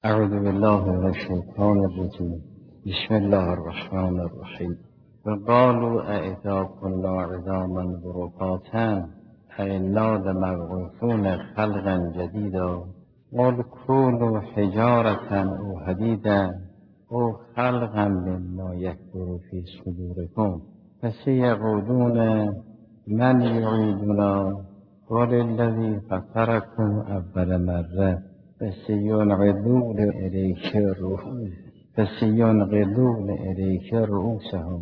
اعوذ بالله من الشیطان الرجیم. بسم الله الرحمن الرحیم. وقالوا أإذا كنا عظاما ورفاتا أإنا لمبعوثون خلقا جديدا قل كونوا حجارة أو حديدا أو خلقا مما يكبر في صدوركم فسيقولون من يعيدنا قل الذي فطركم أول مرة فسينغضون إليك رؤوسهم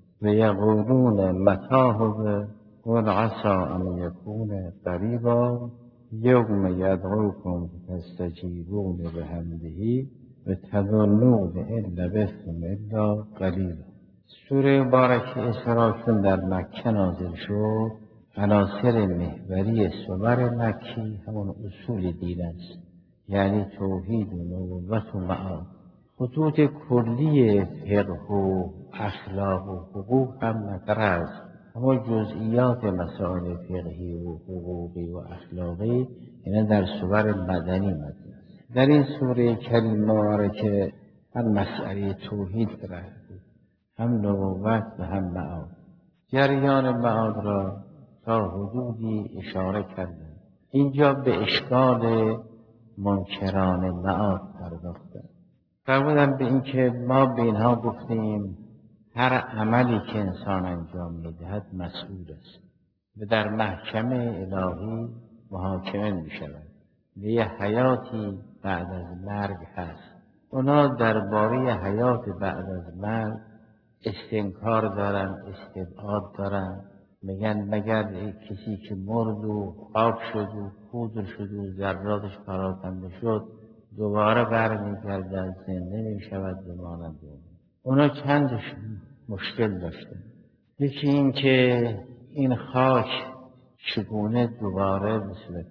ويقولون متى هو قل عسى أن يكون قريبا يوم يدعوكم فاستجيبون بحمده وتظنون إن لبثتم إلا قليلا. سوره مبارک اسراء چون در مکه نازل شد، عناصر محوری سور مکی همون اصول دین است، یعنی توحید و نبوت و معاد. خطوط کلی فقه و اخلاق و حقوق هم مطرح است، اما جزئیات مسائل فقهی و حقوقی و اخلاقی اینا در سور مدنی مطرح است. در این سوره کریمه مبارکه هم مسئله توحید طرح بود، هم نبوت و هم معاد. جریان معاد را تا حدودی اشاره کردم. اینجا به اشکال منکران معاد پرداختم. فرمودم به این که ما به اینها گفتیم هر عملی که انسان انجام میدهد مسئول است و در محکمه الهی محاکمه می شود و یه حیاتی بعد از مرگ هست. اونا درباره حیات بعد از مرگ استنکار دارن، استبعاد دارن، میگن مگر کسی که مرد و خاک شد و پودر شد و ذراتش پراکنده شد دوباره برمیگردد، زنده میشود به مانند اون. اونا چند مشکل داشتن. یکی این که این خاک چگونه دوباره به صورت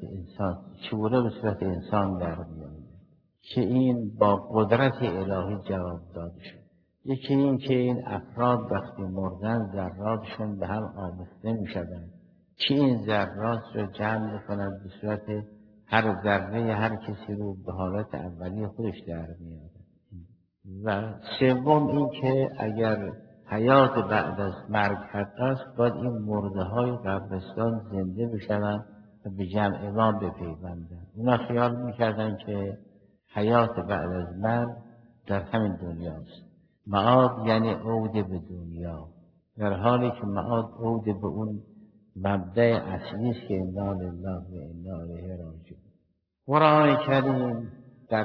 انسان در میاد، که این با قدرت الهی جواب داده شد. یکی این که این افراد وقتی مردن ذراتشون به هم آمیخته می شدن، که این ذرات رو جمع میکنند به صورت هر ذره هر کسی رو به حالت اولی خودش در میاد. و سوم این که اگر حیات بعد از مرگ حق است، باید این مرده های قبرستان زنده بشوند و به جمع ما بپیوندند. اونا خیال میکردن که حیات بعد از مرگ در همین دنیاست. معاد یعنی عود به دنیا، در حالی که معاد عود به اون مبدأ اصلی است که انا لله و انا الیه راجعون. قرآن کریم در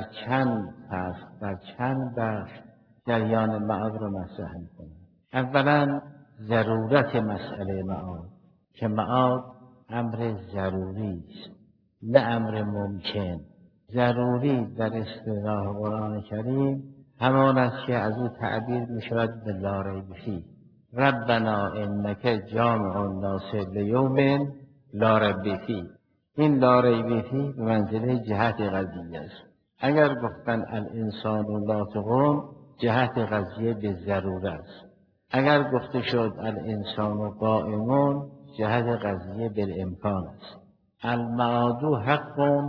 چند بخش جریان معاد رو مطرح می‌کنه. اولا ضرورت مسئله معاد، که معاد امر ضروری است نه امر ممکن. ضروری در اصطلاح قرآن کریم همان است که از او تعبیر می شود به لا ریب فیه. ربنا انک جامع الناس لیوم لا ریب فیه. این لا ریب فیه به منزله جهت قضیه است. اگر گفتن الانسان ناطق، جهت قضیه به ضروره است. اگر گفته شد الانسان قائم، جهت قضیه بالامکان است. المعاد حق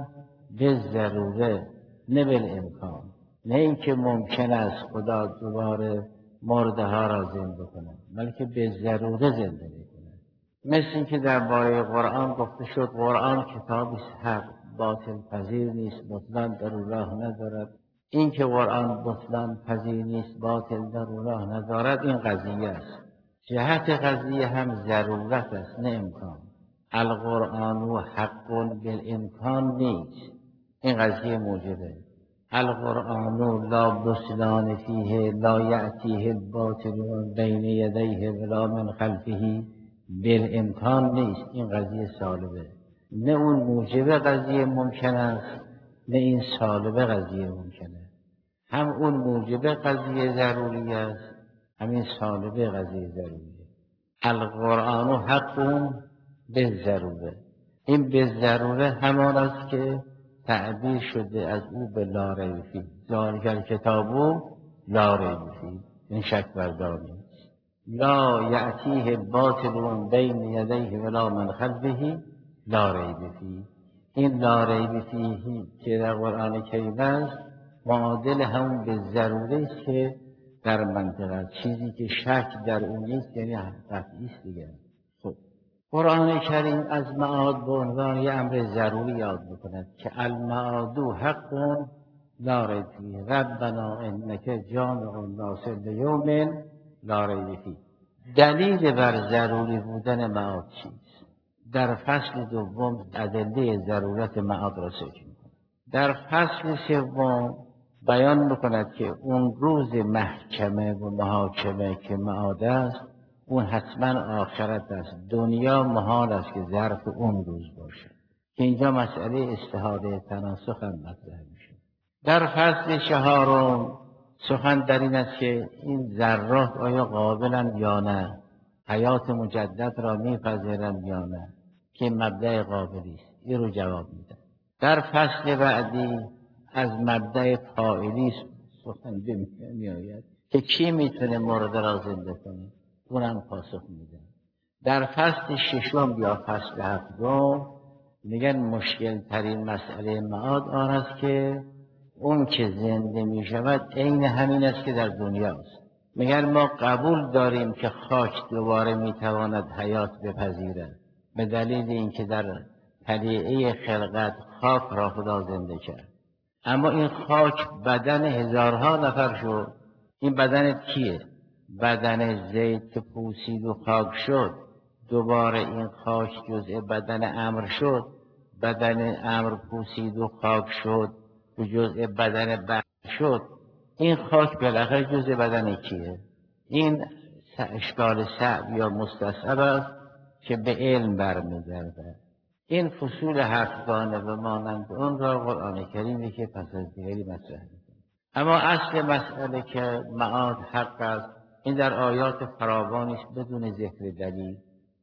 بالضروره نه بالامکان. نه اینکه ممکن است خدا دوباره مرده ها را زنده کند، بلکه به ضروره زنده میکند. مثل اینکه درباره قرآن گفته شد قرآن کتابی حق، باطل پذیر نیست، بطلان در او راه ندارد. این که قرآن بطلان پذیر نیست، باطل در او راه ندارد، این قضیه است. جهت قضیه هم ضرورت است نه امکان. القرآن حق بالامکان نیست، این قضیه موجبه. القرآن لا بطلان فیه لا یأتیه الباطل من بین یدیه ولا من خلفه بالامکان نیست، این قضیه سالبه. نه اون موجبه قضیه ممکن است، نه این سالبه قضیه ممکنه. هم اون موجبه قضیه ضروری است، همین سالبه قضیه ضروریه. القرآن حق بالضروره. این بالضروره همان است که تعبیر شده از او به لا ریب فیه. ذالک الکتاب لا ریب فیه، این شک بردار نیست. لا یأتیه الباطل من بین یدیه ولا من خلفه لا ریب فیه. این لا ریب فیه که در قرآن کریم است معادل همون به ضروری است که در منطقه است. چیزی که شک در اون نیست یعنی قطعی است دیگه. خب قرآن کریم از معاد به عنوان یه امر ضروری یاد میکند که المعاد حق لا ریب فیه ربنا انک جامع الناس لیوم لا ریب فیه. دلیل بر ضروری بودن معاد چیست؟ در فصل دوم ادله ضرورت معاد را ذکر می‌کند. در فصل سوم بیان می‌کند که اون روز محکمه و محاکمه که معاد است اون حتما آخرت است. دنیا محال است که ظرف اون روز باشه که اینجا مسئله استحاله تناسخ هم مطرح میشه. در فصل چهارم سخن در این است که این ذرات آیا قابلند یا نه، حیات مجدد را میپذیرند یا نه، که مبدأ قابلی است. این رو جواب میدن. در فصل بعدی از مبدأ فاعلی سخن میآید که کی میتونه مرده را زنده کنه، اونم پاسخ میدن. در فصل ششم یا فصل هفتم میگن مشکل ترین مسئله معاد آن است که اون که زنده می شود عین همین است که در دنیا است. میگن ما قبول داریم که خاک دوباره می تواند حیات بپذیرد به دلیل اینکه در طلیعه خلقت خاک را خدا زنده کرد. اما این خاک بدن هزارها نفر شد. این بدن کیه؟ بدن زید که پوسید و خاک شد. دوباره این خاک جزء بدن امر شد. بدن امر پوسید و خاک شد و جزء بدن بعد شد. این خاک بالاخره جزء بدن کیه؟ این اشکال صعب یا مستصعب است که به علم برمیگردد. این فصول هفتگانه و مانند اون را قرآن کریمی که پس از دیگری مطرح می‌کند. اما اصل مسئله که معاد حق است این در آیات فراوانی است بدون ذکر دلیل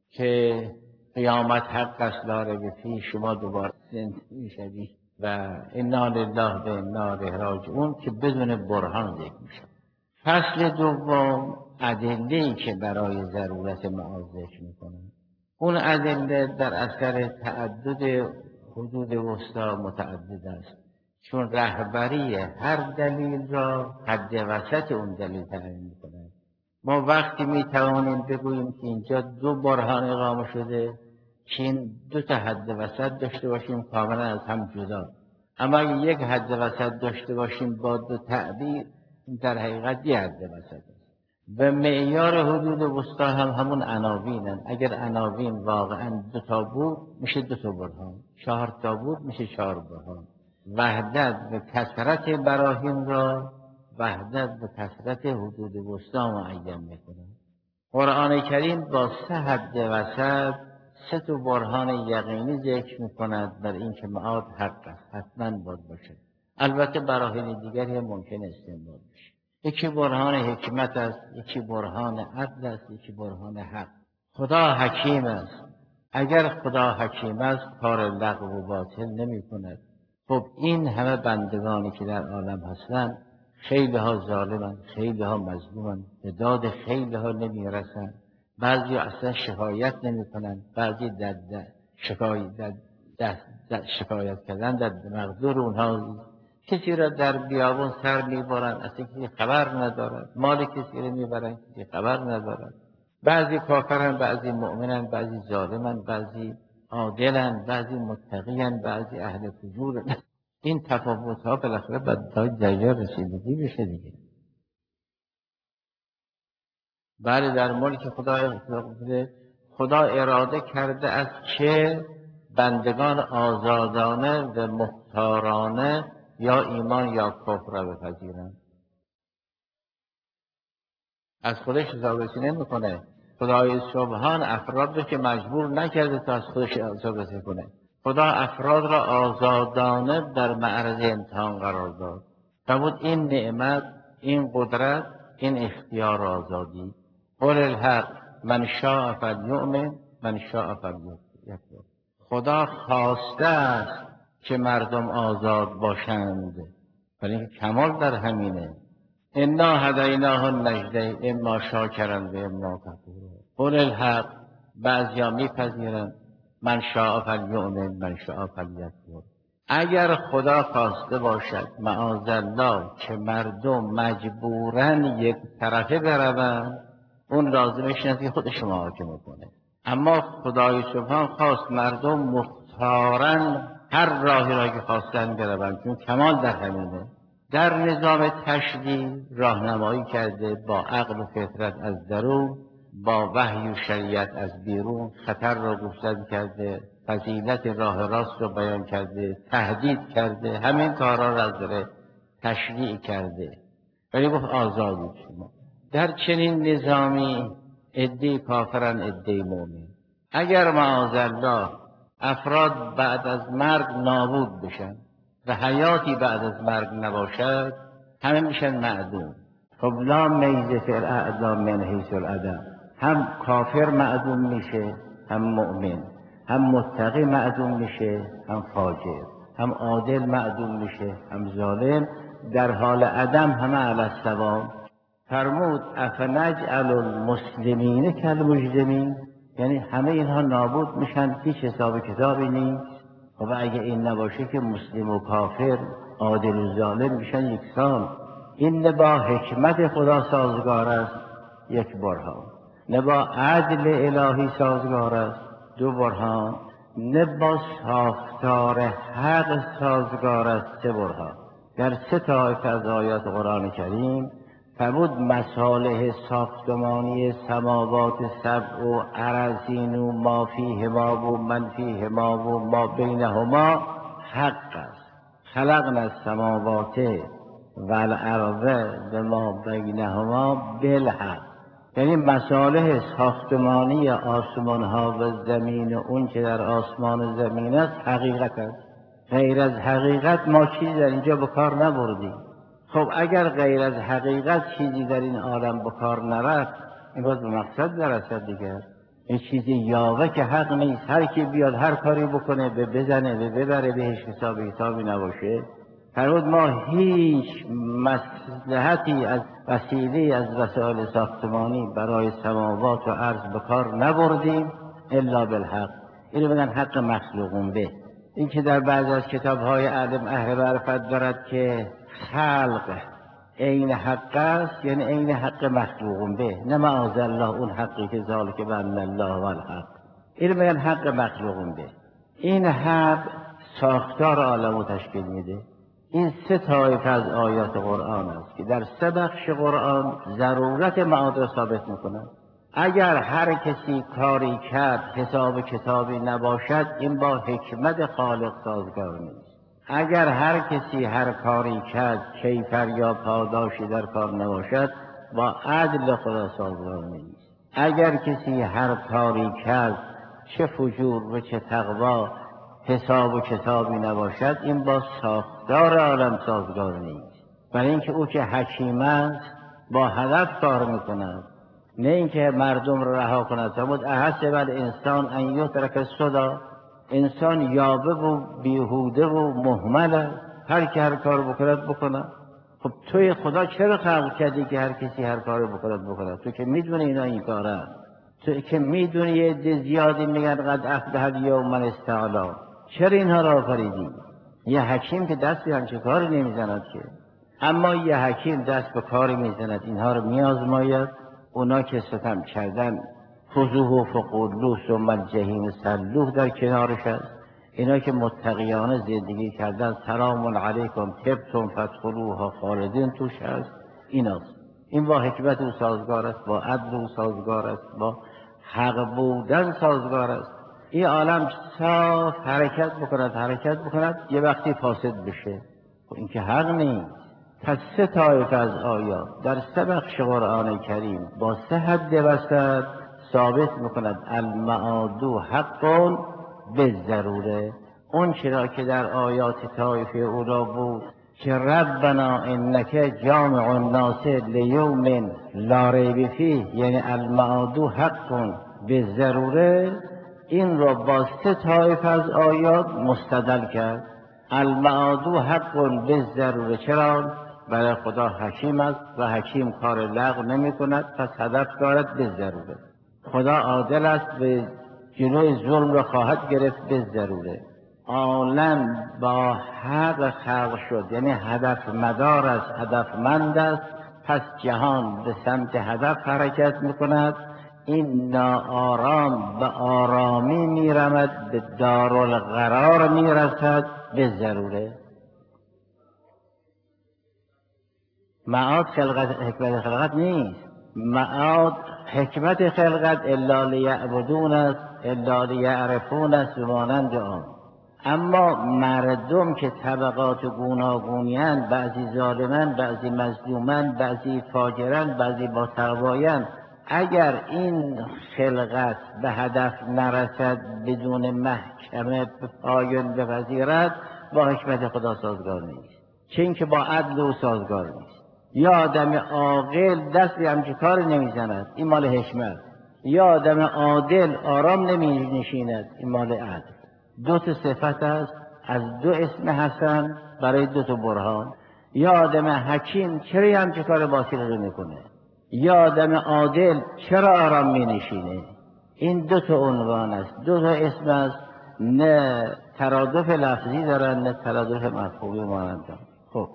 که قیامت حق است لا ریب فیه، شما دوباره زنده می‌شوید و انا لله و انا الیه راجعون که بدون برهان ذکر می‌شود. فصل دوم ادله‌ای که برای ضرورت معاد ذکر می‌کنند. اون ادله در اثر تعدد حدود وسطا متعدد است، چون رهبری هر دلیل را حد وسط اون دلیل تعیین می‌کند. ما وقتی می‌توانیم بگوییم که اینجا دو برهان اقامه شده که این دو تا حد وسط داشته باشیم کاملا از هم جدا. اما اگه یک حد وسط داشته باشیم با دو تعبیر در حقیقت یه حد وسط است. و معیار حدود وسطا هم همون عناوینن. اگر عناوین واقعا دو تا بود میشه دو تا برهان، 4 تا بود میشه 4 برهان. وحدت و کثرت براهین را وحدت و کثرت حدود وسطا معین میکنه. قرآن کریم با 3 حد وسط 3 تا برهان یقینی ذکر میکند بر اینکه معاد حق است، حتما باید باشه. البته براهین دیگری هم ممکن استعمال بشه. یکی برهان حکمت است، یکی برهان عدل است، یکی برهان حق. خدا حکیم است. اگر خدا حکیم است کار لغو و باطل نمی کند. خب این همه بندگانی که در عالم هستند خیلی ها ظالمند، خیلی ها مظلومند، به داد خیلی ها نمی رسند. بعضی اصلا شکایت نمی کنند، بعضی شکایت کردن در مقدور اونها. کسی را در بیابون سر میبرند اصلا کسی خبر ندارد، مال کسی را میبرند کسی خبر ندارد. بعضی کافرند، بعضی مؤمنند، بعضی ظالمند، بعضی عادلند، بعضی متقیند، بعضی اهل فجورند. این تفاوت ها بالاخره باید درجه رسیدگی بشه دیگه. بله در ملک خدا اراده کرده از که بندگان آزادانه و مختارانه یا ایمان یا کفر را بپذیرند. از خودش حسابرسی نمیکنه. خدای سبحان افراد رو که مجبور نکرده تا از خودش حسابرسی کنه. خدا افراد را آزادانه در معرض امتحان قرار داد. فرمود این نعمت، این قدرت، این اختیار آزادی. قل الحق من شاء فلیؤمن من شاء فلیکفر. خدا خواسته است که مردم آزاد باشند، ولی اینکه کمال در همینه. انا هدیناه النجدین اما شاکرا و اما کفورا. قل الحق بعضیا میپذیرند من شاء فلیؤمن من شاء فلیکفر. اگر خدا خواسته باشد معاذالله که مردم مجبورن یک طرفه بروند، اون لازمش نیست که خودش محاکمه کنه. اما خدای سبحان خواست مردم مختارن هر راهی را که خواستن بروند، چون کمال در همینه. در نظام تشریع راهنمایی کرده با عقل و فطرت از درون، با وحی و شریعت از بیرون، خطر را گسترده کرده، فضیلت راه راست را بیان کرده، تهدید کرده، همین کارا را داره تشریع کرده. ولی گفت آزادید شما. در چنین نظامی عده‌ای کافرن، عده‌ای مؤمن. اگر معاذالله افراد بعد از مرگ نابود بشن و حیاتی بعد از مرگ نباشد، همه میشن معدوم. خب لا میزه فی الاعدام من حیث العدم، هم کافر معدوم میشه، هم مؤمن، هم متقی معدوم میشه، هم فاجر، هم عادل معدوم میشه، هم ظالم، در حال عدم همه علی السواء. فرمود افنجعل المسلمین کالمجرمین، یعنی همه اینها نابود میشن، هیچ حساب کتابی نیست. خب اگه این نباشه که مسلم و کافر، عادل و ظالم میشن یکسان. این نه با حکمت خدا سازگار است، یک برهان، نه با عدل الهی سازگار است، دو برهان، نه با ساختار حق سازگار است، سه برهان. در سه طایفه از آیات قرآن کریم فرمود مصالح ساختمانی سماوات سبع و ارضین و ما فیهما و من فیهما و ما بینهما حق است. خلقنا السماوات والارض و ما بینهما بالحق، یعنی مصالح ساختمانی آسمان ها و زمین و اون که در آسمان و زمین است حقیقت است. غیر از حقیقت ما چیزی در اینجا به کار نبردیم. خب اگر غیر از حقیقت چیزی در این عالم به کار نرفت، این باز به مقصد نرسد دیگر. این چیزی یاوه که حق نیست، هر کی بیاد هر کاری بکنه، به بزنه به ببره، بهش حسابی نباشه. فرمود ما هیچ مصلحتی از وسیله از وسایل ساختمانی برای سماوات و ارض به کار نبردیم الا بالحق. اینو بگن حق مخلوقون به. این که در بعض از کتاب‌های اهل معرفت دارد که خلق عین حق است، یعنی عین حق مخلوقون به، نه معاذالله اون حقی که ذالک بأن الله هو الحق. اینو میگن حق مخلوقون به. این حق ساختار عالم رو تشکیل میده. این سه طایفه از آیات قرآن است که در سه بخش قرآن ضرورت معاد را ثابت میکنند. اگر هر کسی کاری کرد حساب کتابی نباشد، این با حکمت خالق سازگار نیست. اگر هر کسی هر کاری کرد کیفر یا پاداشی در کار نباشد، با عدل خدا سازگار نیست. اگر کسی هر کاری کرد چه فجور و چه تقوا حساب و کتابی نباشد، این با ساختار عالم سازگار نیست. برای اینکه او که حکیم است با هدف کار میکند، نه اینکه مردم را رها کند. فرمود احسب الانسان ان یترک سدی، انسان یاوه و بیهوده و مهمل، هر کی هر کار بکند. خب توی خدا چرا خلق کردی که هر کسی هر کار بکند؟ تو که میدونی اینا این کاره، تو که میدونی یه عده زیادی میگن قد افلح الیوم من استعلا، چرا اینها را آفریدی؟ یه حکیم که دست به همچه کاری نمیزند که، اما یه حکیم دست به کاری میزند، اینها رو میازماید. اونا که ستم کردن خذوه فغلوه ثم الجحیم صلوه در کنارش است. اینا که متقیانه زندگی کردن سلام علیکم طبتم فادخلوها خالدین توش هست. ایناست. این با حکمت او سازگار است، با عدل او سازگار است، با حق بودن سازگار است. این عالم صاف حرکت بکند یه وقتی فاسد بشه، این که حق نیست. پس سه طایفه از آیات در سه بخش قرآن کریم با سه حد وسط ثابت میکند المعاد حق بالضروره. اون چرا که در آیات طایفه اولا بود که ربنا انک جامع الناس لیوم لا ریب فیه، یعنی المعاد حق بالضروره، این را با سه طایفه از آیات مستدل کرد. المعاد حق بالضروره، چرا؟ برای خدا حکیم است و حکیم کار لغو نمی کند، پس هدف دارد بالضروره. خدا عادل است و جلوی ظلم را خواهد گرفت بالضروره. عالم با حق خلق شد، یعنی هدف مدار است، هدفمند است، پس جهان به سمت هدف حرکت میکند. این ناآرام به آرامی میرمد، به دارالقرار میرسد به ضروره. معاد خلقت، حکمت خلقت نیست. معاد حکمت خلقت الا لیعبدون است، الا لیعرفون است و مانند آن. اما مردم که طبقات گوناگونی‌اند، بعضی ظالمن، بعضی مظلومن، بعضی فاجرن، بعضی با تقوایند، اگر این خلقت به هدف نرسد، بدون محکمه پایان بپذیرد، با حکمت خدا سازگار نیست، چه اینکه با عدل او سازگار نیست. یا آدم عاقل دست به همچین کار نمیزند، این مال حکمت. یا آدم عادل آرام نمی نشیند، این مال عدل. دو تا صفت است از دو اسم حسن برای دو تا برهان. یا آدم حکیم چرا همچین کار باطل رو میکنه، یا آدم عادل چرا آرام می نشینه. این دو تا عنوان است، دو تا اسم است، نه ترادف لفظی دارن نه ترادف مفهومی مانند. خب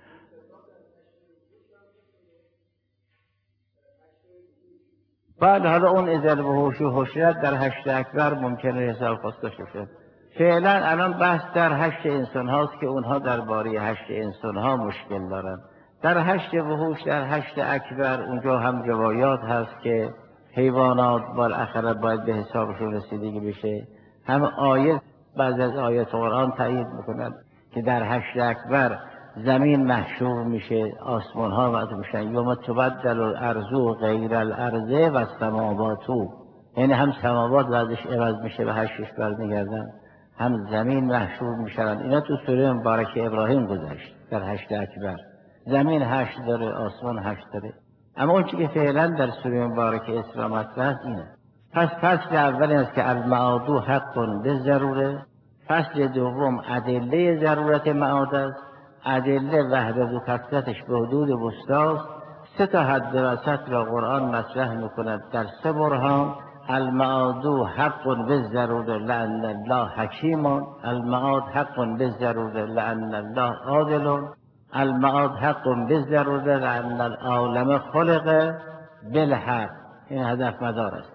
بعد حالا اون ازل و هوش و حشرت در هشت اکبر ممکنه حساب خواسته شده. فعلا الان بحث در هشت انسان هاست که اونها درباره هشت انسان ها مشکل دارن. در هشت وحوش، در هشت اکبر، اونجا هم روایات هست که حیوانات بالاخره باید به حسابشون رسیدگی بشه. هم آیه، بعض از آیات قرآن تایید میکنند که در هشت اکبر زمین محشور میشه، آسمان ها وضع میشن. یوم تبدل الارض غیر الارض و السماوات، یعنی هم سماوات وضعش عوض میشه به هشتش برمیگردن، هم زمین محشور میشن. اینا تو سوره مبارک ابراهیم گذشت. در هشت اکبر زمین هشت داره، آسمان هشت داره. اما اون چیزی که فعلا در سوره مبارک اسلام هست اینه. پس فصل اول است که المعاد حق به ضروره. فصل دوم ادله ضرورت معاد است. ادله وحدت و کثرتش به حدود وسطاست. سه تا حد وسط را قرآن مطرح میکند در سه برهان. المعاد حق بالضروره لان الله حکیم، المعاد حق بالضروره لان الله عادل، المعاد حق بالضروره لان العالم خلق بالحق. این هدف مدار است.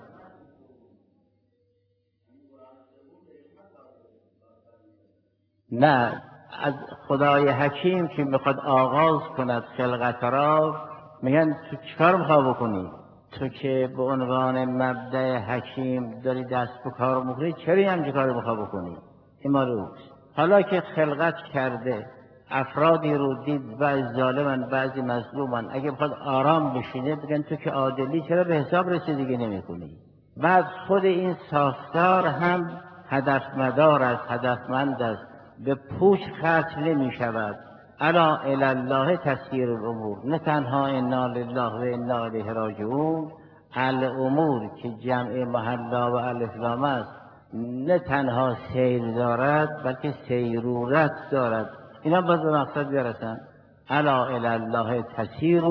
نه، از خدای حکیم که میخواد آغاز کند خلقت را، میگن تو چیکار میخواد بکنی؟ تو که به عنوان مبدأ حکیم داری دست به کار میکنی، چرا همچین کار میخواد بکنی؟ این مال اوست. حالا که خلقت کرده، افرادی رو دید، بعضی ظالمن بعضی مظلومن، اگه بخواد آرام بشینه بگن تو که عادلی چرا به حساب رسیدگی نمیکنی؟ بعد خود این ساختار هم هدف مدار است، هدفمند است، به پوچ ختم نمی شود. الا الی الله تسیر الامور، نه تنها انا لله و انا الیه راجعون. الامور که جمع محلا و الف است، نه تنها سیر دارد بلکه سیرورت دارد. اینا باید به مقصد برسن. الا الی الله تسیر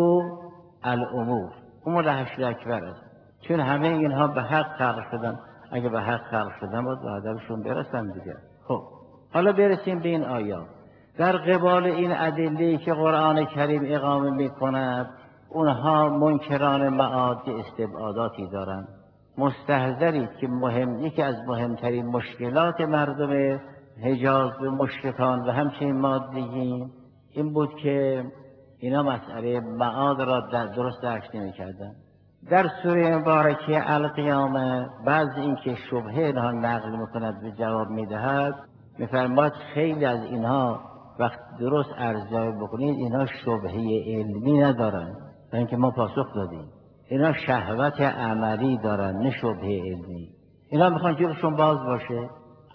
الامور، امور هشت اکبر است، چون همه اینها به حق خلق شدن. اگه به حق خلق شدن باید به هدفشون برسن دیگه. خب حالا برسیم به این آیات. در قبال این ادله‌ای که قرآن کریم اقامه می‌کند، اونها منکران معاد استبعاداتی دارند. مستحضری که یکی از مهمترین مشکلات مردم حجاز به مشرکان و همچنین مادیین این بود که اینا مسئله معاد را درست درک نمی‌کردند. در سوره مبارکه القیامه بعض این که شبهه اینها نقل می‌کند به جواب می‌دهد، می‌فرماید خیلی از اینها وقت درست ارزیابی بکنید اینها شبهه علمی ندارن، برای اینکه ما پاسخ دادیم. اینا شهوت عملی دارن نه شبهه علمی. اینا میخوان جلوشون باز باشه.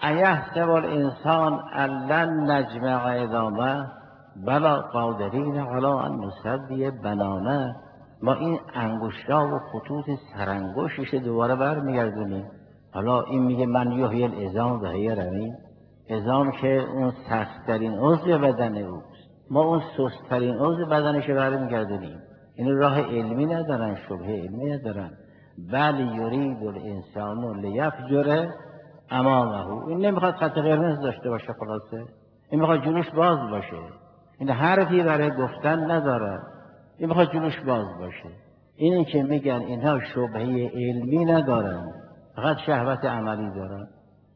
ایحسب الانسان لن نجمع عظامه بلا قادرین علی ان نسوی بنانه. ما این انگشتا و خطوط سرانگشتش دوباره برمیگردونیم. حالا این میگه من یحیی العظام و هی رمیم، عظام که اون سخت‌ترین عضو بدن اوست، ما اون سست‌ترین عضو بدنش رو برمیگردونیم. این راه علمی ندارن، شبهه علمی ندارن. بل یرید الانسان لیفجر امامه. این نمیخواد خط قرمز داشته باشه، خلاصه این میخواد جلوش باز باشه، این حرفی برای گفتن نداره، این میخواد جلوش باز باشه. اینی که میگن اینها شبهه علمی ندارن، فقط شهوت عملی دارن.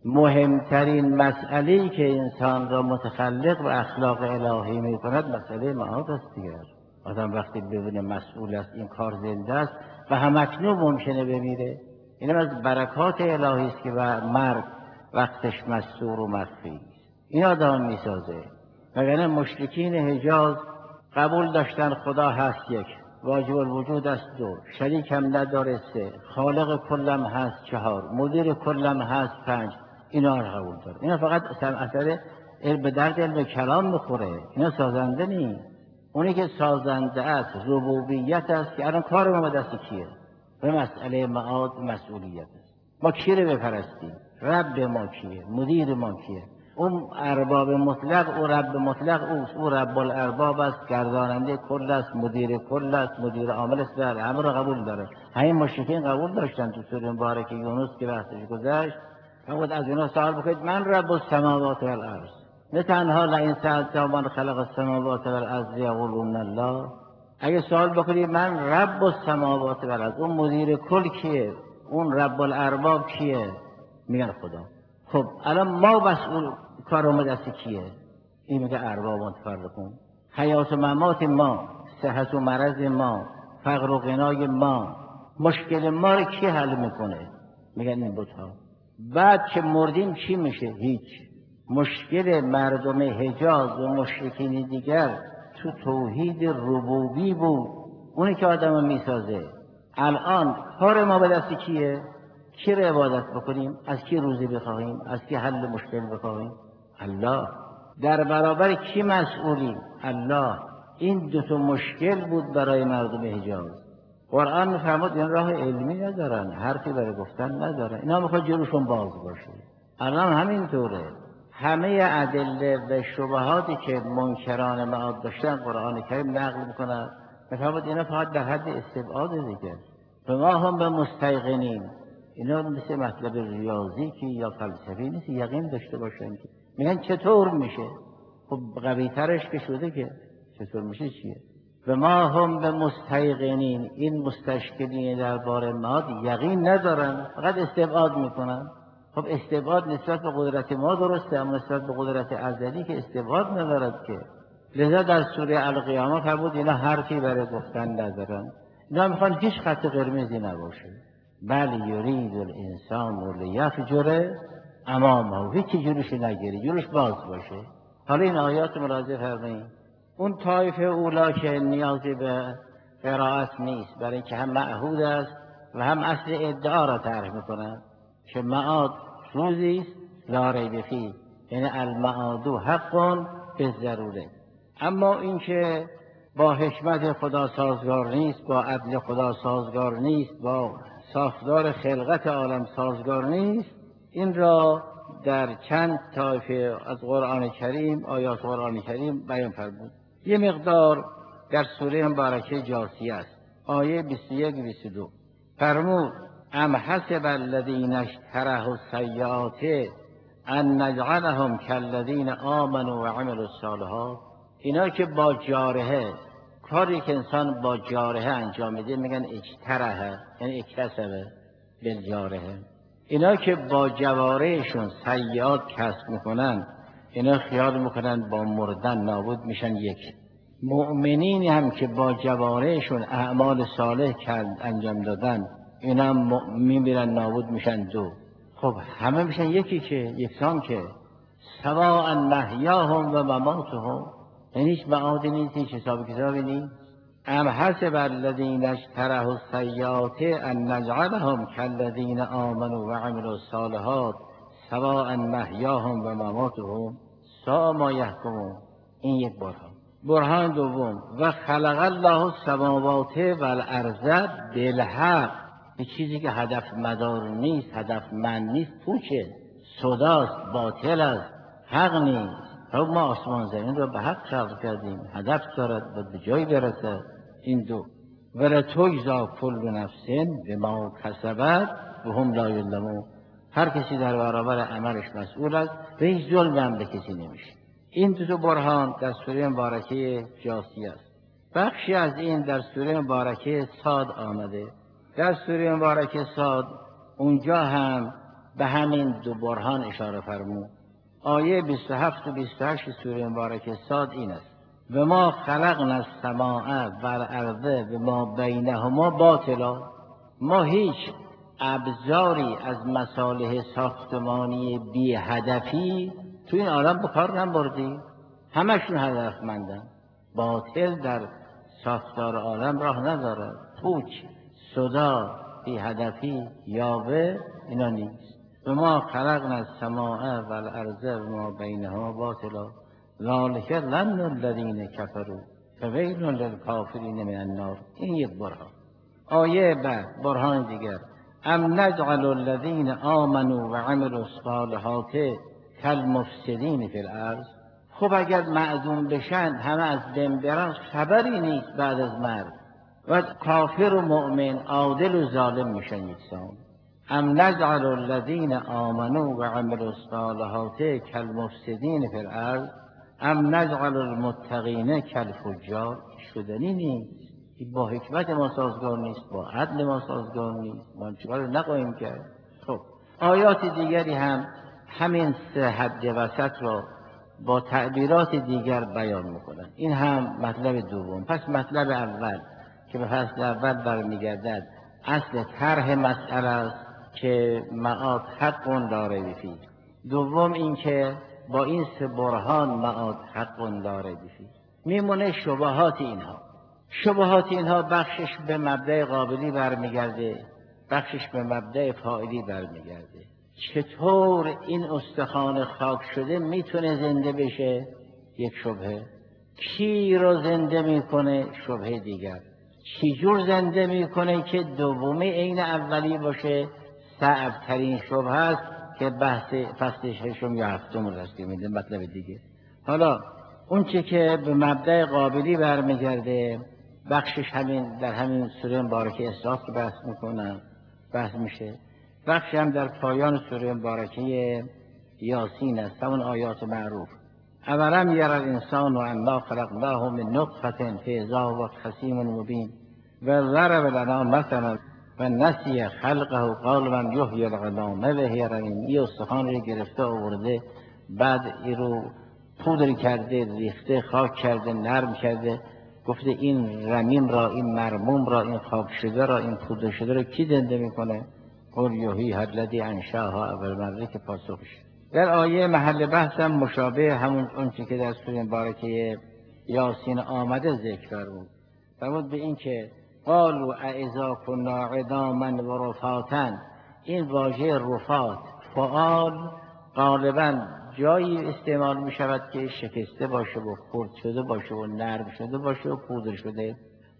مهمترین مسئله‌ای که انسان را متخلق و اخلاق الهی میکند مسئله معاد است دیگر. آدم وقتی ببینه مسئول است، این کار زنده است و همکنون ممکنه بمیره، این از برکات الهی است که مرگ وقتش مستور و مخفی است. این آدم میسازه. وگرنه مشرکین حجاز قبول داشتن خدا هست یک، واجب الوجود است دو، شریک هم نداره سه، خالق کلم هست چهار، مدیر کلم هست پنج. اینا رو قبول داره. اینا فقط اثر به درد علم کلام میخوره، اینا سازنده نیست. اونی که سازنده است ربوبیت است که الان کار ما دست کیه؟ به مسئله معاد مسئولیت است. ما کی رو بپرستیم؟ رب ما کیه؟ مدیر ما کیه؟ اون ارباب مطلق، او رب مطلق اوست، او رب الارباب است، گرداننده کل است، مدیر کل است، مدیر عامل است، همه رو قبول داره. همین مشرکین قبول داشتن. تو سوره مبارکه یونس که بحثش گذشت فرمود از اونها سوال بکنید من رب السماوات والارض، نه تنها لئن سألتهم من خلق السماوات والارض یقولون الله. اگه سوال بکنید من رب السماوات والارض، اون مدیر کل کیه؟ اون رب الارباب کیه؟ میگن خدا. خب الان ما مسئول کارمون دست کیه؟ این میگه ارباب متفرقون. حیات و ممات ما، صحت و مرض ما، فقر و غنای ما، مشکل ما رو کی حل میکنه؟ میگن این بت‌ها. بعد که مردیم چی میشه؟ هیچ. مشکل مردم حجاز و مشرکین دیگر تو توحید ربوبی بود، اونی که آدم میسازه. الان کار ما به دست کیه؟ کی رو عبادت بکنیم؟ از کی روزی بخواهیم؟ از کی حل مشکل بخواهیم؟ الله. در برابر کی مسئولیم؟ الله. این دو تا مشکل بود برای مردم حجاز. قرآن میفرماد این راه علمی ندارن، حرفی برای گفتن ندارن، اینا میخواد جلوشون باز باشه. الان همینطوره. همه ادله و شبهاتی که منکران معاد داشتن قرآن کریم نقل میکنن، میفرماد اینا فقط در حد استبعاد دیگه. و ما هم به مستیقنین، اینا مثل مطلب ریاضی که یا فلسفی نیست، یقین داشته باشن. که میگن چطور میشه؟ خب قوی ترش که شده، که چطور میشه چیه؟ و ما هم به مستیقنین، این مستشکلین درباره معاد یقین ندارن، فقط استبعاد میکنن. خب استبعاد نسبت به قدرت ما درسته، اما نسبت به قدرت ازلی که استبعاد ندارد که. لذا در سوره القیامه فرمود اینا حرفی برای گفتن ندارن، اینا میخوان هیچ خط قرمزی نباشه. بل یرید الانسان لیفجر امامه، هیچی جلوش نگیری، جلوش باز باشه. حالا این آیات ملاحظه فرمایید. اون طایفه اولا که نیازی به قرائت نیست، برای اینکه هم معهود است و هم اصل ادعا را طرح میکنند که معاد روزی است لا ریب فیه، یعنی المعاد حق بالضروره. اما اینکه با حکمت خدا سازگار نیست، با عدل خدا سازگار نیست، با ساختار خلقت عالم سازگار نیست، این را در چند طایفه از قرآن کریم، آیات قرآن کریم بیان فرمود. یه مقدار در سوره مبارکه جاثیه است، آیه 21-22 فرمود ام حسب الذین اجترحوا السیئات ان نجعلهم کالذین آمنوا و عملوا الصالحات. اینا که با جارحه، کاری که انسان با جارحه انجام میده میگن اجترحه، یعنی اکتسبه بالجارحه. اینا که با جوارحشون سیئات کسب میکنن، اینا خیال میکنن با مردن نابود میشن یک. مؤمنینی هم که با جوارحشون اعمال صالح انجام دادن، اینا هم میمیرن نابود میشن دو. خب همه میشن یکی، که یکسان، که سواء محیاهم و مماتهم، یعنی هیچ معادی نیست، هیچ حساب کتابی نیست. ام حسب الذین اجترحوا السیئات ان نجعلهم کالذین آمنوا و عملوا الصالحات سواء محیاهم و مماتهم ساء ما یحکمون. این یک برهان دوم و خلق الله السماوات والارض بالحق. یه چیزی که هدف مدار نیست، هدف من نیست، پوچه، سوداست، باطل است، حق نیست. ما آسمان زمین رو به حق خلق کردیم، هدف دارد و به جای برسه. این دو ولتجزی کل نفس بما کسبت و هم لا یظلمون. هر کسی در برابر عملش مسئول است و هیچ ظلم هم به کسی نمیشه. این دو برهان در سوره مبارکه جاثیه است. بخشی از این در سوره مبارکه صاد آمده. در سوره مبارکه صاد اونجا هم به همین دو برهان اشاره فرمود. آیه 27 و 28 سوره مبارکه صاد این است: و ما خلقنا السماء والارض و ما بینهما باطلا. ما هیچ ابزاری از مصالح ساختمانی بی هدفی تو این عالم به کار نبردیم. همشون هدفمندن. باطل در ساختار عالم راه نداره. پوچ، صدا، بی هدفی، یاوه اینا نیست. و ما خلقنا السماء والارض و ما بینهما باطلا ذلک ظن الذین کفروا فویل للکافرین من النار. این یک برهان. آیه بعد برهان دیگر: ام نجعل الذین آمنوا و عملوا الصالحات کالمفسدین فی الارض. خب اگر معدوم بشن همه از بین برن خبری نیست بعد از مرگ و کافر و مؤمن عادل و ظالم میشن یکسان. ام نجعل الذین آمنوا و عملوا الصالحات کالمفسدین فی الارض ام نجعل المتقین کالفجار. شدنی نیست. با حکمت ما سازگار نیست، با عدل ما سازگار نیست. ما چیکار نخواهیم کرد؟ خب آیات دیگری هم همین سه حد وسط را با تعبیرات دیگر بیان میکنند. این هم مطلب دوم. پس مطلب اول که به فصل اول برمیگردد اصل طرح مسئله است که معاد حق لا ریب فیه. دوم این که با این سه برهان معاد حق لا ریب فیه. میمونه شبهات اینها. شبهات اینها بخشش به مبدأ قابلی برمیگرده، بخشش به مبدأ فاعلی برمیگرده. چطور این استخوان خاک شده میتونه زنده بشه؟ یک شبهه. کی رو زنده میکنه؟ شبهه دیگر. چی جور زنده میکنه که دومی عین اولی باشه؟ صعب ترین شبهه است که بحث فصل ششم یا هفتم رسید میده. مطلب دیگه. حالا اون چه که به مبدأ قابلی برمیگرده بخشش همین در همین سوره مبارکه اسراء که بحث میشه. بخشی هم در پایان سوره مبارکه یاسین است، همون آیات معروف. اولم یر الانسان انا خلقناه من نطفة فاذا هو خصیم مبین و ضرب لنا مثلا و نسی خلقه قال من یحیی العظام وهی رمیم. یه استخوان رو گرفته آورده، بعد این رو پودر کرده، ریخته، خاک کرده، نرم کرده. گفته این رمیم را، این مرموم را، این خاک شده را، این پودر شده را کی زنده میکنه؟ قل یحییها الذی انشأها اول مرة که پاسخش. در آیه محل بحث هم مشابه همون اونچه که در سوره مبارکه یاسین آمده ذکر بود. فرمود به این که قالوا اذا كنا عظاما و رفاتا. این واژه رفات فعال غالبا جایی استعمال می شود که شکسته باشه و خرد شده باشه و نرم شده باشه و پودر شده.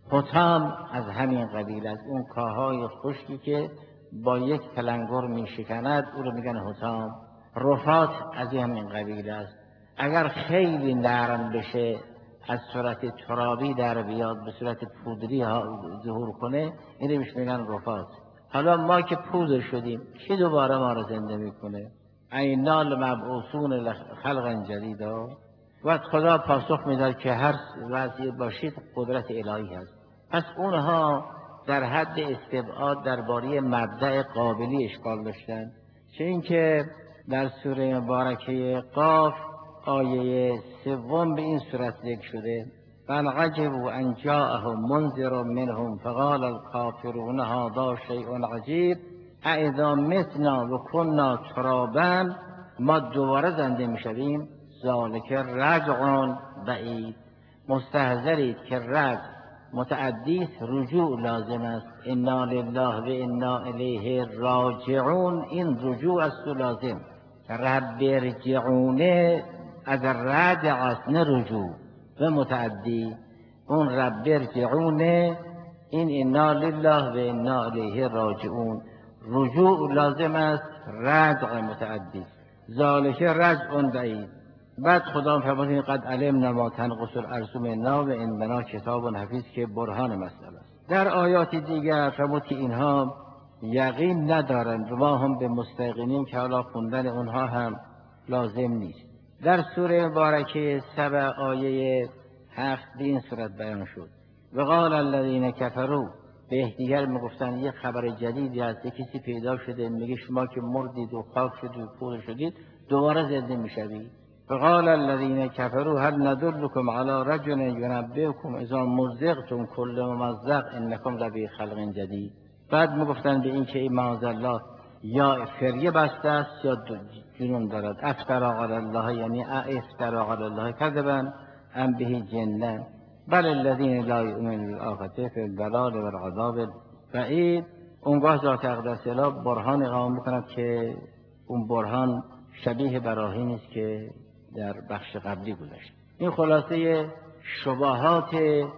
حطام از همین قبیل است. اون کاهای خشکی که با یک تلنگر می شکند او رو میگن حطام. رفات از همین قبیل است. اگر خیلی نرم بشه از صورت ترابی در بیاد به صورت پودری ظهور کنه این رو میگن رفات. حالا ما که پودر شدیم کی دوباره ما رو زنده میکنه؟ اینا لمبعوثون خلقا جدیدا. و خدا پاسخ میداد که هر وضعی باشید قدرت الهی هست. پس اونها در حد استبعاد درباره مبدأ قابلی اشکال داشتن. چه اینکه در سوره مبارکه قاف آیه سوم به این صورت ذکر شده: بل عجبوا ان جاءهم منذر منهم فقال الکافرون هذا شیء عجیب اذا متنا و کنا ترابا. ما دوباره زنده میشویم. ذالک رجع بعید. مستحضرید که رجع متعدی رجوع لازم است. انا لله و انا الیه راجعون. این رجوع است و لازم. رب ارجعونه از رجع است نه رجوع و متعدی. اون رب ارجعونه این انا لله و انا الیه راجعون. رجوع لازم است، رجع متعدی. ذالک رجع بعید. بعد خدا فرمود قد علمنا ما تنقص الارض منا و عندنا کتاب حفیظ که برهان مسئله است. در آیات دیگر فرمود که اینها یقین ندارند و ما هم به مستیقنیم که حالا خوندن اونها هم لازم نیست. در سوره مبارکه 7 آیه 7 به این صورت بیان شد: و قال الذین کفروا، به یکدیگر میگفتن یه خبر جدیدی هست، کسی پیدا شده میگه شما که مردید و خاک شدید و پود شدید دوباره زنده میشوید. و قال الذین کفروا هل ندلکم علی رجل ینبئکم اذا مزقتم کل ممزق انکم لفی خلق جدید. بعد میگفتن به این که این معاذالله یا فریه بسته است یا جنون دارد. افترا علی الله، یعنی افترا علی الله کذبا ام به جنه بل الذین لا یؤمنون بالآخرة فی الضلال و العذاب البعید. اونگاه ذات اقدس اله برهان اقامه میکند که اون برهان شبیه براهین است که در بخش قبلی گذشت. این خلاصه شبهات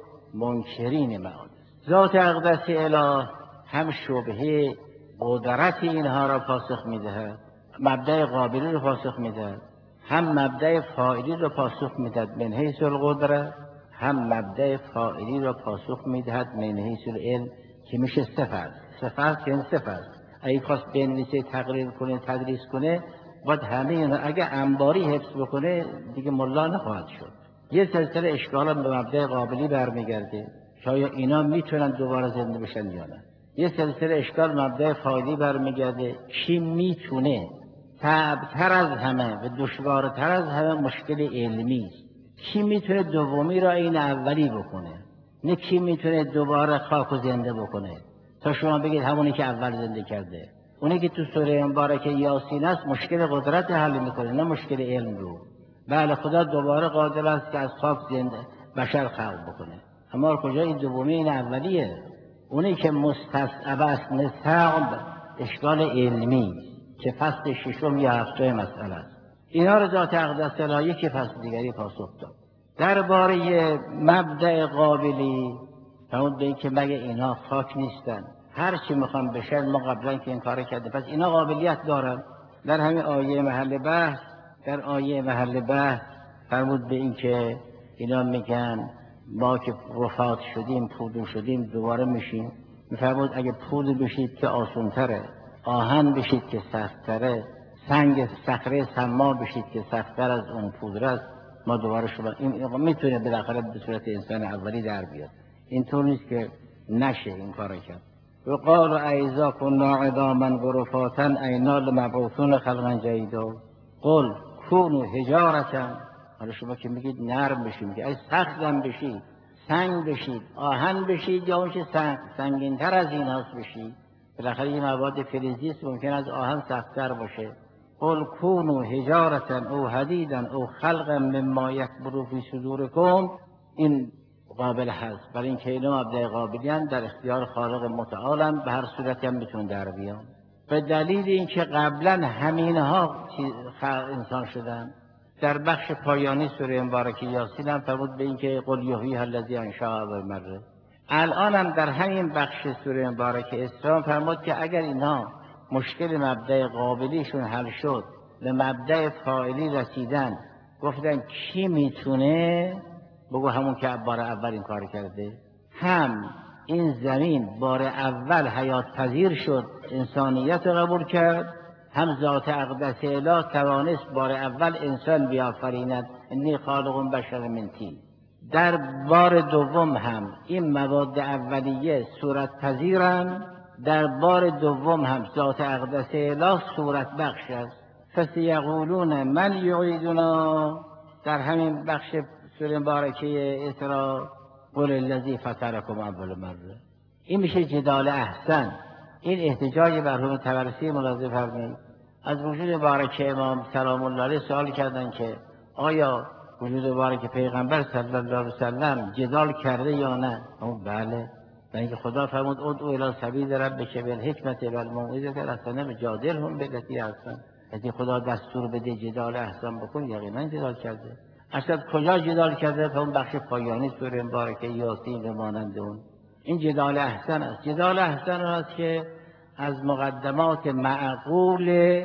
منکرین معاد. ذات اقدس اله هم شبهه قدرت اینها را پاسخ میدهد، مبدأ قابلی را پاسخ میدهد، هم مبدأ فاعلی را پاسخ میدهد من حیث القدرت، هم مبدأ فاعلی را پاسخ میدهد من حیث العلم که میشه صفت یعنی صفت. اگه خواست بنویسه تقریر کنه تدریس کنه باید همه اینا اگه انباری حفظ بکنه دیگه ملا نخواهد شد. یه سلسله اشکال به مبدأ قابلی برمیگرده که آیا اینا میتونن دوباره زنده بشن یا نه. یه سلسله اشکال مبدأ فاعلی برمیگرده، کی میتونه صعب‌تر از همه و دشوارتر از همه مشکل علمی است. کی میتونه دومی را این اولی بکنه، نه کی میتونه دوباره خاک و زنده بکنه تا شما بگید همونی که اول زنده کرده. اونی که تو سوره مبارکه یاسین است مشکل قدرت حل میکنه نه مشکل علم رو. بله خدا دوباره قادر است که از خاک زنده بشر خلق بکنه، اما کجا این دومی این اولیه؟ اونی که مستصعب است نصعب اشکال علمی که فصل ششم یا هفتم مسئله است. اینا رو ذات اقدس اله که فصل دیگری پاسخ داد. درباره مبدأ قابلی همون به این که مگه اینا خاک نیستن، هر چی میخوان بشن ما قبلا که این کار کرده پس اینا قابلیت دارن. در همین آیه محل بحث فرمود به این که اینا میگن ما که وفات شدیم پودو شدیم دوباره میشیم. میفرمود اگه پودو بشید که آسونتره، آهن بشید که سختره، سنگ صخره سما بشید که سخت‌تر از اون پودر است، ما دوباره شما این میتونه بالاخره به صورت انسان اولی در بیاد. اینطور نیست که نشه این کارو کرد. و قال ایذا كنا عظاما غرفاتا اینا لمبعوثون خلقا جدیدا قل کونوا حجارة. حالا شما که میگید نرم بشید، میگید ای سختم بشید، سنگ بشید، آهن بشید، یا اون چه سنگین‌تر از این هست بشید. بالاخره این مواد فلزی است ممکن از آهن سخت‌تر باشه. قل کونوا حجارة او حدیدا او خلقا مما یکبر فی صدورکم. این قابل هست، برای اینکه اینا مبدأ قابلیان در اختیار خالق متعالن، به هر صورتی هم میتونن در بیان. به دلیل اینکه قبلا همینها انسان شدن. در بخش پایانی سوره مبارکه یاسین هم فرمود به اینکه قل یحییها الذی انشأها اول مره. الان هم در همین بخش سوره مبارکه اسراء فرمود که اگر اینها مشکل مبدأ قابلیشون حل شد به مبدأ فاعلی رسیدن، گفتن کی میتونه؟ بگو همون که بار اول این کار کرده. هم این زمین بار اول حیات پذیر شد، انسانیت قبول کرد، هم ذات اقدس اله توانست بار اول انسان بیافریند، انی خالق بشر من طین. در بار دوم هم این مواد اولیه صورت پذیرند، در بار دوم هم ذات اقدس اله صورت بخش است. فسیقولون من یعیدنا. در همین بخش سوره مبارکه اسراء قل الذی فطرکم اول مره. این میشه جدال احسن. این احتجاج مرحوم طبرسی ملاحظه فرمایید. از وجود مبارک امام سلام الله علیه سوال کردن که آیا وجود مبارک پیغمبر صلی الله علیه وسلم جدال کرده یا نه؟ بله. و اینکه خدا فرمود ادعو الی سبیل ربک بالحکمة والموعظة الحسنة جادلهم بالتی احسن. یعنی خدا دستور بده جدال احسن بکن، یقینا جدال کرده. اصلا کجا جدال کرده؟ تا اون بخش پایانی سوره مبارکه یاسین و مانند اون. این جدال احسن است. جدال احسن است که از مقدمات معقول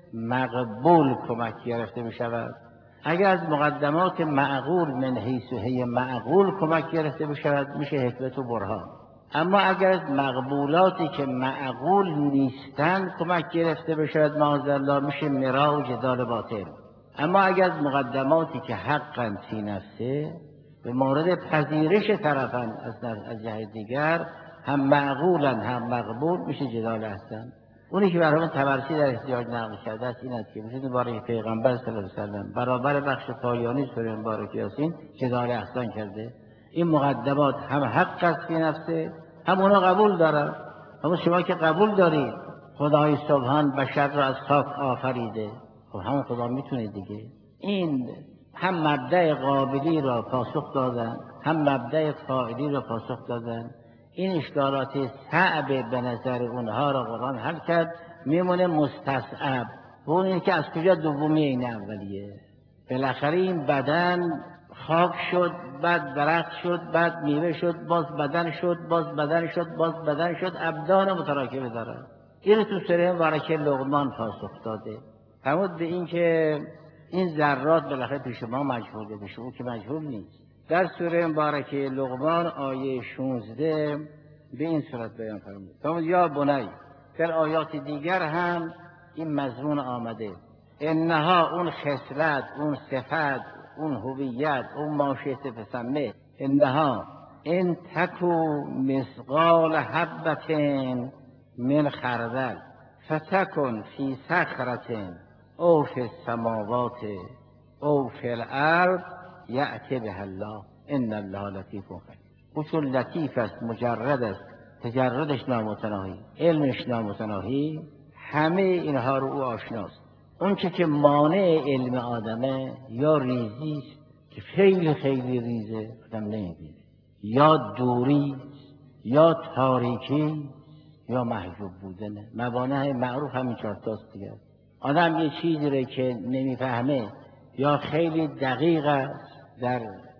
مقبول کمک گرفته بشود. اگر از مقدمات معقول من حیث هی معقول کمک گرفته بشود میشه حکمت و برهان. اما اگر از مقبولاتی که معقول نیستند کمک گرفته بشود معاذالله میشه مرا و جدال باطل. اما اگر از مقدماتی که حقا فی نفسه به مورد پذیرش طرفن از جهت دیگر هم معقولن هم مقبول میشه جدال هستن. اونی که برای تبرسی در احتیاج نقل کرده است این است که مثل باره پیغمبر صلی الله علیه و سلم برابر بخش پایانی سوره مبارک یاسین جدال احسان کرده. این مقدمات هم حق است فی نفسه هم اونا قبول دارن. اما شما که قبول دارید خدای سبحان بشر را از خاک آفریده، خب همون خدا میتونه دیگه. این هم مبدأ قابلی را پاسخ دادن هم مبدأ فاعلی را پاسخ دادن. این اشکالات صعب به نظر اونها را قرآن حل کرد، میمونه مستصعب. اون این که از کجا دومی این اولیه. بالاخره این بدن خاک شد، بعد درخت شد، بعد میوه شد، باز بدن شد، باز بدن شد، باز بدن شد، ابدان متراکمه داره. این تو سوره مبارکه لقمان پاسخ داده. فرمود به این که این ذرات بالاخره پیش ما مجهوله، پیش او که مجهول نیست. در سوره مبارکه لقمان آیه 16 به این صورت بیان فرمود. فرمود یا بنی، در آیات دیگر هم این مضمون آمده. انها اون خصلت، اون صفت، اون هویت، اون ماشیت بسمه، انها ان تکو مثقال حبت من خردل فتکن فی صخرة او فی السماوات او فی الارض یأتی بها الله ان الله لطیف خبیر. او چون لطیف است، مجرد است، تجردش نامتناهی، علمش نامتناهی، همه اینها رو او آشناست. اون که مانع علم آدمه یا ریزی است که خیلی خیلی ریزه آدم نمی‌بینه، یا دوری، یا تاریکی، یا محجوب بودنه. موانع معروف همین چهار تاست دیگه. آدم یه چیزی رو که نمیفهمه یا خیلی دقیق است در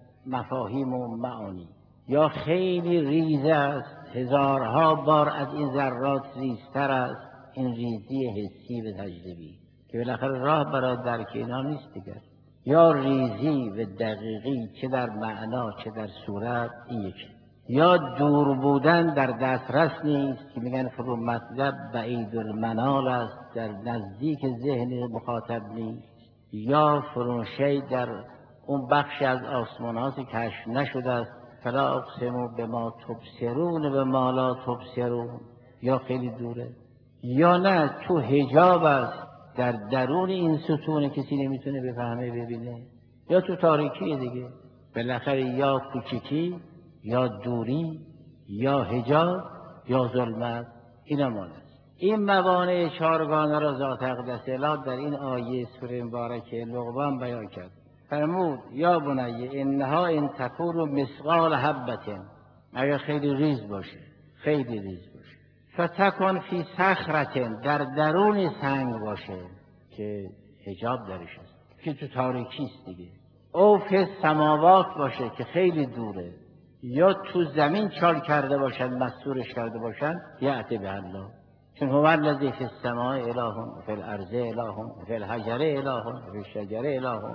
مفاهیم و معانی، یا خیلی ریزه است، هزارها بار از این ذرات ریزتر است، این ریزی حسی و تجربی که بالاخره راه برای درک اینا نیست دیگر. یا ریزی و دقیقی چه در معنا چه در صورت این یکی. یا دور بودن در دسترس نیست که میگن فرو مطلب بعید المنال است، در نزدیک ذهن مخاطب نیست. یا فرونشی در اون بخش از آسمان هاست که کشف نشده است، فلا اقسموا بما تبصرون بما لا تبصرون، یا خیلی دوره. یا نه تو حجاب است، در درون این ستون کسی نمیتونه بفهمه ببینه، یا تو تاریکی دیگه. بالاخره یا کوچکی یا دوری یا حجاب یا ظلمت، اینا مانست. این موانع چارگانه را ذات اقدس اله در این آیه سوره مبارکه لقمان بیان کرد. فرمود یا بنی انها ان تکون مثقال حبة، اگر خیلی ریز باشه، خیلی ریز باشه، فتکن فی صخرة، در درون سنگ باشه که حجاب درش است، که تو تاریکی است دیگه. او فی السماوات باشه که خیلی دوره، یا تو زمین چال کرده باشن، مستورش کرده باشن، یأتی به الله، چون هو الذی فی السماء اله و فی الارض اله و فی الحجر اله و فی الشجر اله.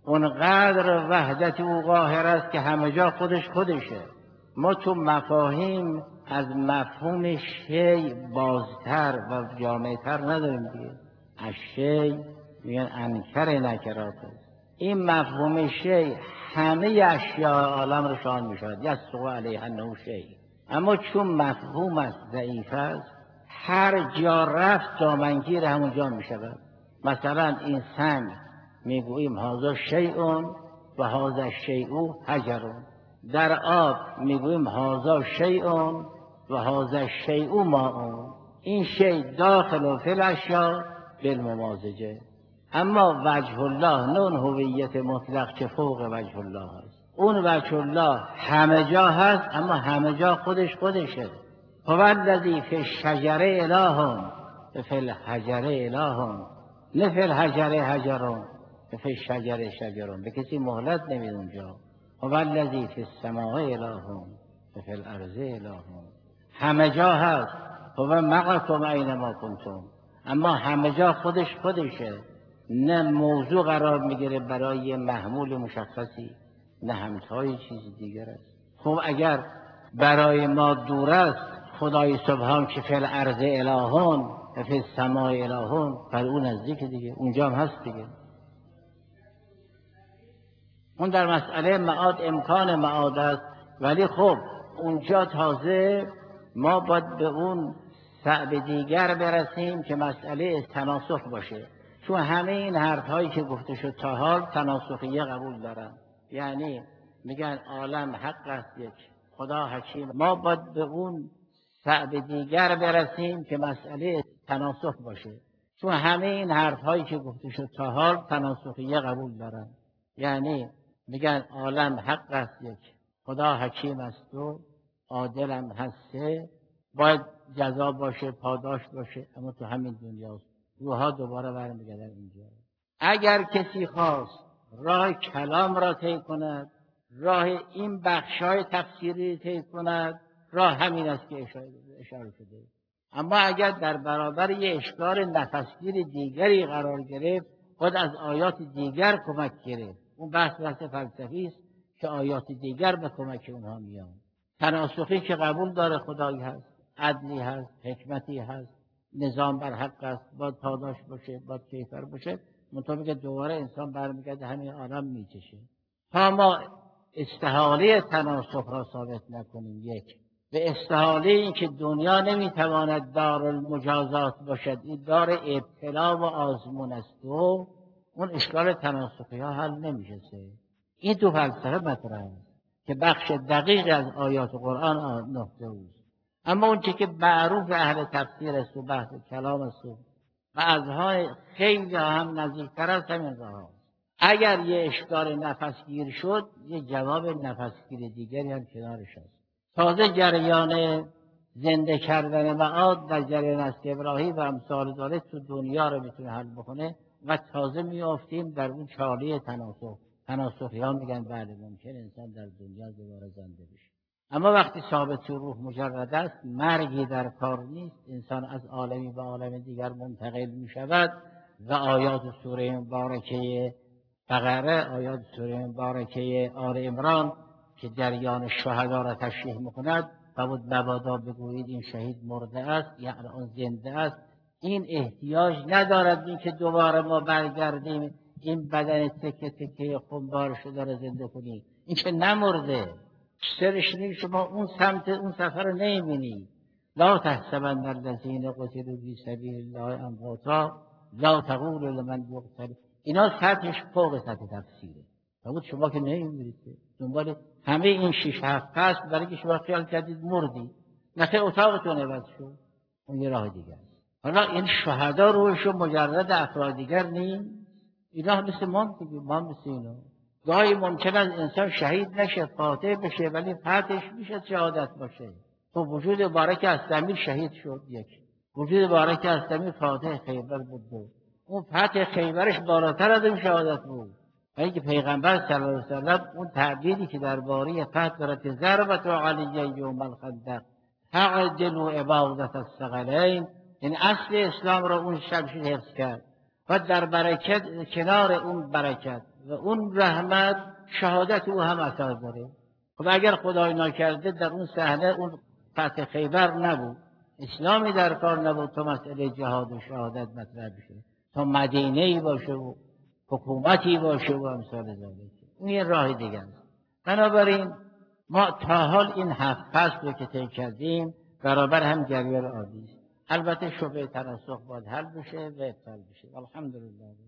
اونقدر وحدت او قاهر است که همه جا خودشه. ما تو مفاهیم از مفهوم شی بازتر و جامعتر نداریم دیگه. از شی میگن انکر نکرات است. این مفهوم شی همه اشیاء عالم رو شامل می‌شود، یسقو علیه انه شی. اما چون مفهوم است، ضعیف است، هر جا رفت دامنگیر همون جا می‌شود. مثلا این سنگ میگوییم هذا شیء و هذا شیء حجر. در آب میگوییم هذا شیء و هذا شیء ماء. این شیء داخل فی الاشیاء بالممازجه. اما وجه الله نه اون هویت مطلق که فوق وجه الله هست. اون وجه الله همه جا هست، اما همه جا خودشه. هو الذی فی الشجر اله و فی الحجر اله، نه فی الحجر حجر فی الشجر شجر. به کسی مهلت نمید اونجا. هو الذی فی السماء اله و فی الارض اله، همه جا هست. هو معکم اینما کنتم، اما همه جا خودشه. نه موضوع قرار میگیره برای محمول مشخصی، نه همتای چیزی دیگر است. خب اگر برای ما دور است خدای سبحان که فی الارض الهون و فی السماء الهون، بر اون نزدیک دیگه، اونجا هم هست دیگه. اون در مسئله معاد امکان معاد است، ولی خب اونجا تازه ما باید به اون صعب دیگر برسیم که مسئله تناسخ باشه، چون همه این حرفهایی که گفته شد تا حال تناسخیه قبول دارن، یعنی میگن عالم حق است یک، خدا حکیم. ما باید به اون صعب دیگر برسیم که مسئله تناسخ باشه، چون همه این حرفهایی که گفته شد تا حال تناسخیه قبول دارن، یعنی میگن عالم حق است یک، خدا حکیم است و عادلم هسته، باید جزا باشه، پاداش باشه، اما تو همین دنیاست. روحا دوباره برمیگردن اینجا. اگر کسی خواست راه کلام را طی کند، راه این بخشای تفسیری طی کند، راه همین است که اشاره شده. اما اگر در برابر یه اشکال نفسگیر دیگری قرار گرفت، خود از آیات دیگر کمک گرفت. اون بحث فلسفی است که آیات دیگر به کمک اونها میان. تناسخی که قبول داره خدایی هست، عدلی هست، حکمتی هست، نظام بر حق است، باید پاداش باشه، باید کیفر باشه، منطقه دوباره انسان برمیگرده همین عالم میکشه. تا ما استحاله تناسخ را ثابت نکنیم، یک، به استحاله این که دنیا نمیتواند دار المجازات باشد، این دار ابتلا و آزمون است، و اون اشکال تناسخی ها حل نمیشه. این تو فلسفه مطرح است که بخش دقیق از آیات قرآن نقطه اوست. اما اون که معروف اهل تفسیر است و بحث کلام است و بعضهای خیلی هم نزدیکتر است همین راه. اگر یه اشکال نفسگیر شد، یه جواب نفسگیر دیگری هم کنارش است. تازه جریان زنده کردن معاد در جریان است ابراهیم و امثال ذالک تو دنیا رو میتونه حل بکنه و تازه میافتیم در اون چاله تناسخی ها میگن بله ممکن انسان در دنیا دوباره زنده بشه، اما وقتی ثابت روح مجرد است، مرگی در کار نیست، انسان از عالمی به عالم دیگر منتقل میشود و آیات سوره مبارکه بقره، آیات سوره مبارکه آل عمران که جریان شهدا را تشریح میکند، بود مبادا بگویید این شهید مرده است، یعنی آن زنده است. این احتیاج ندارد این که دوباره ما برگردیم این بدن تکه تکه خونبار شده را زنده کنیم. این که نمرده، سرش نیست، شما اون سمت اون سفر رو نمیبینی. لا تحسبن الذین قتلوا فی سبیل الله امواتا لا تقولوا لمن یقتل. اینا سطحش فوق سطح تفسیره. بود شما که نمیبینید دنبال همه این 6 7 فصل برای که شما خیال کردید مردی، نخیر اتاقتون عوض شد، اون یه راه دیگه است. حالا این شهدا روحشون مجرد افراد دیگر نیست، اینا مثل ما مثل اینا. گاهی ممکن است انسان شهید نشه، فاتح بشه، ولی فتحش میشه شهادت باشه. تو وجود مبارک اصلمی شهید شد یک، وجود مبارک اصلمی فاتح خیبر بود دو. اون فتح خیبرش بالاتر از این شهادت بود. ولی که پیغمبر صلی الله علیه و سلم اون تعبیری که درباره فتح داره که ضربت علی یوم الخندق تعدل عبادت الثقلین، یعنی اصل اسلام را اون شمشیر حفظ کرد و در برکت کنار اون برکت و اون رحمت شهادت او هم اثر داره. خب اگر خدای ناکرده در اون صحنه اون فتح خیبر نبود، اسلامی در کار نبود، تا مسئله جهاد و شهادت مطرح بشه، تا مدینه ای باشه و حکومتی باشه و امثال ذالک، اون یه راه دیگه است. بنابراین ما تا حال این 7 فصل رو که طی کردیم برابر هم جریان عادی است. البته شبهه تناسخ باید حل بشه و ابطال بشه. الحمدلله.